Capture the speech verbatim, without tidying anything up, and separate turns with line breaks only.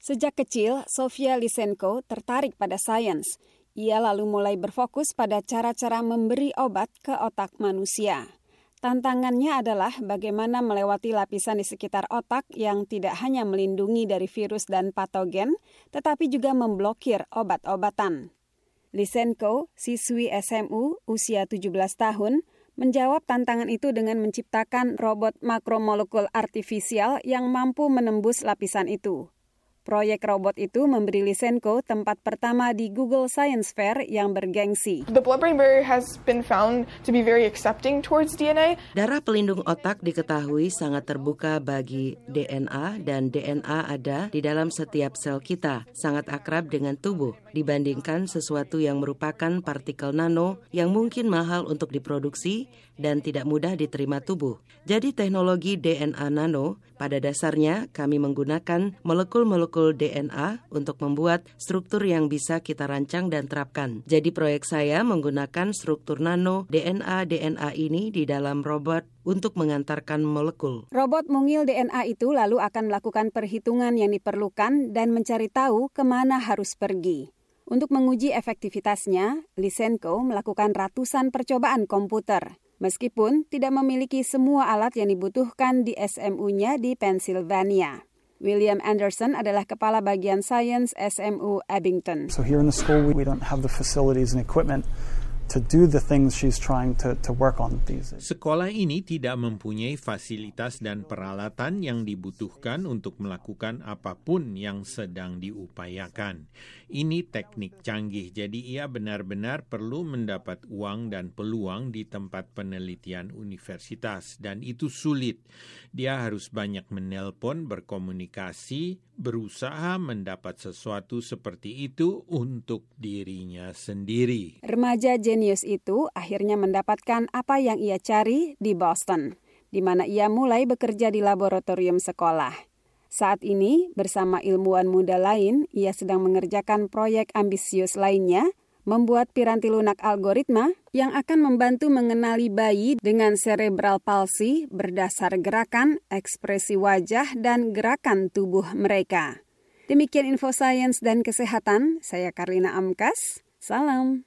Sejak kecil, Sofia Lysenko tertarik pada sains. Ia lalu mulai berfokus pada cara-cara memberi obat ke otak manusia. Tantangannya adalah bagaimana melewati lapisan di sekitar otak yang tidak hanya melindungi dari virus dan patogen, tetapi juga memblokir obat-obatan. Lysenko, siswi S M U usia tujuh belas tahun, menjawab tantangan itu dengan menciptakan robot makromolekul artifisial yang mampu menembus lapisan itu. Proyek robot itu memberi Lysenko tempat pertama di Google Science Fair yang bergengsi.
The blood-brain barrier has been found to be very accepting towards D N A.
Darah pelindung otak diketahui sangat terbuka bagi D N A dan D N A ada di dalam setiap sel kita, sangat akrab dengan tubuh dibandingkan sesuatu yang merupakan partikel nano yang mungkin mahal untuk diproduksi dan tidak mudah diterima tubuh. Jadi teknologi D N A nano pada dasarnya kami menggunakan molekul-molekul D N A untuk membuat struktur yang bisa kita rancang dan terapkan. Jadi proyek saya menggunakan struktur nano D N A D N A ini di dalam robot untuk mengantarkan molekul.
Robot mungil D N A itu lalu akan melakukan perhitungan yang diperlukan dan mencari tahu kemana harus pergi. Untuk menguji efektivitasnya, Lysenko melakukan ratusan percobaan komputer. Meskipun tidak memiliki semua alat yang dibutuhkan di S M U-nya di Pennsylvania. William Anderson adalah kepala bagian sains S M U Abington.
So here in the school we don't have the facilities and equipment to do the things she's trying to, to work on these days.
Sekolah ini tidak mempunyai fasilitas dan peralatan yang dibutuhkan untuk melakukan apapun yang sedang diupayakan. Ini teknik canggih, jadi ia benar-benar perlu mendapat uang dan peluang di tempat penelitian universitas, dan itu sulit. Dia harus banyak menelpon, berkomunikasi, berusaha mendapat sesuatu seperti itu untuk dirinya sendiri.
Remaja jenius itu akhirnya mendapatkan apa yang ia cari di Boston, di mana ia mulai bekerja di laboratorium sekolah. Saat ini, bersama ilmuwan muda lain, ia sedang mengerjakan proyek ambisius lainnya, membuat piranti lunak algoritma yang akan membantu mengenali bayi dengan cerebral palsy berdasar gerakan, ekspresi wajah, dan gerakan tubuh mereka. Demikian info sains dan kesehatan, saya Karlina Amkas, salam.